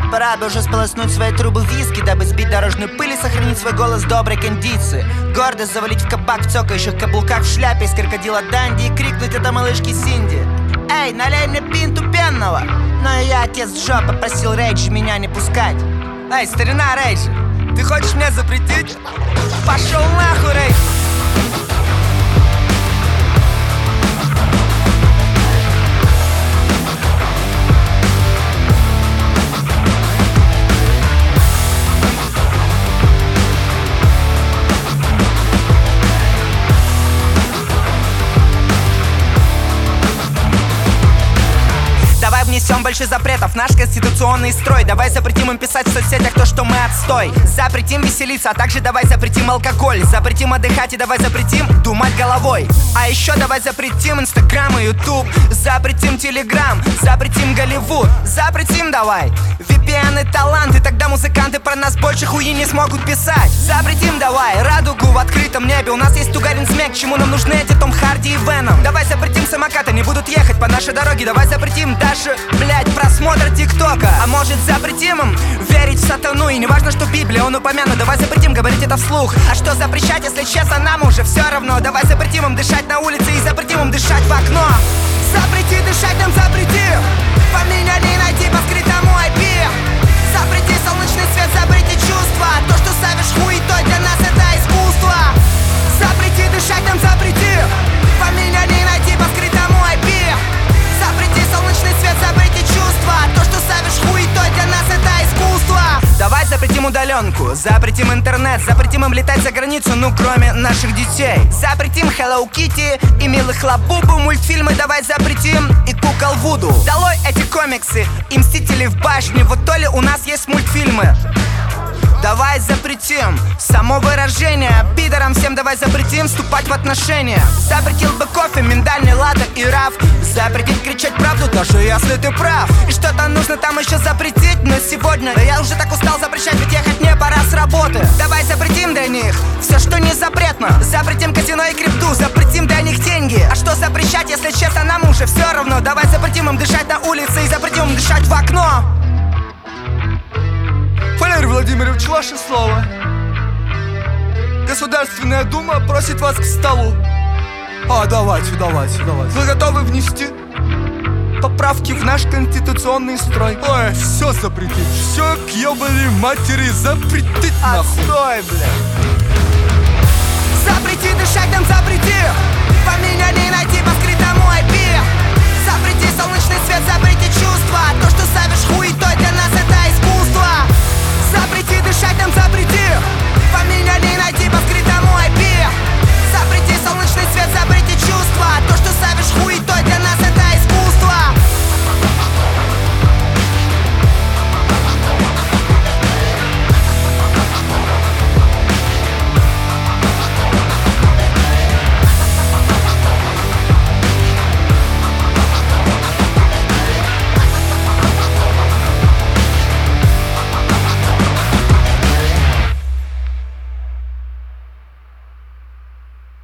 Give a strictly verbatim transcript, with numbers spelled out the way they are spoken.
Пора бы уже сполоснуть свои трубы виски, дабы сбить дорожную пыль и сохранить свой голос в доброй кондиции. Гордо завалить в кабак в цокающих каблуках, в шляпе из крокодила Данди и крикнуть это малышке Синди: эй, налей мне пинту пенного. Но я, отец Джо, попросил Рейджи меня не пускать. Эй, старина Рейджи, ты хочешь мне запретить? Пошел нахуй, Рейджи! Внесем больше запретов в наш конституционный строй. Давай запретим им писать в соцсетях то, что мы отстой. Запретим веселиться, а также давай запретим алкоголь. Запретим отдыхать и давай запретим думать головой. А еще давай запретим Инстаграм и Ютуб. Запретим Телеграм, запретим Голливуд. Запретим давай ви пи эн и таланты. Тогда музыканты про нас больше хуи не смогут писать. Запретим давай радугу в открытом небе. У нас есть Тугарин Смек, к чему нам нужны эти Том Харди и Веном. Давай запретим самокаты, не будут ехать по нашей дороге. Давай запретим даже, блять, просмотр ТикТока. А может запретим им верить в сатану? И не важно, что в Библии он упомянут. Давай запретим говорить это вслух. А что запрещать, если честно, нам уже все равно. Давай запретим им дышать на улице и запретим им дышать в окно. Запрети дышать нам, запрети. По меня не найти по скрытому ай пи. Запрети солнечный свет, запрети чувства. То, что ставишь хуетой, для нас это искусство. Запрети дышать нам, запрети. По меня не найти по скрытому ай пи. Запрети солнечный свет, запрети чувства. То, что ставишь хуетой, для нас это искусство. Давай запретим удаленку, запретим интернет. Запретим им летать за границу, ну кроме наших детей. Запретим Hello Kitty и милых Лабубу. Мультфильмы давай запретим и кукол Вуду. Долой эти комиксы и Мстители в башне. Вот то ли у нас есть мультфильмы. Давай запретим само выражение. Пидорам всем давай запретим вступать в отношения. Запретил бы кофе, миндальный, латте и раф. Запретить кричать правду, даже если ты прав. И что-то нужно там еще запретить. Но сегодня я уже так устал запрещать, ведь ехать мне пора с работы. Давай запретим для них все, что не запретно. Запретим казино и крипту, запретим для них деньги. А что запрещать, если честно, нам уже все равно. Давай запретим им дышать на улице и запретим им дышать в окно. Валерий Владимирович, ваше слово. Государственная Дума просит вас к столу. А, давайте, давайте, давайте. Вы готовы внести поправки в наш конституционный строй? Ой, все запретить, все к ебаной матери запретить нахуй. Отстой, блядь. Запрети дышать нам, запрети. По меня не найти по скрытому ай пи. Запрети солнечный свет, запрети чувства. То, что ставишь хуетой, для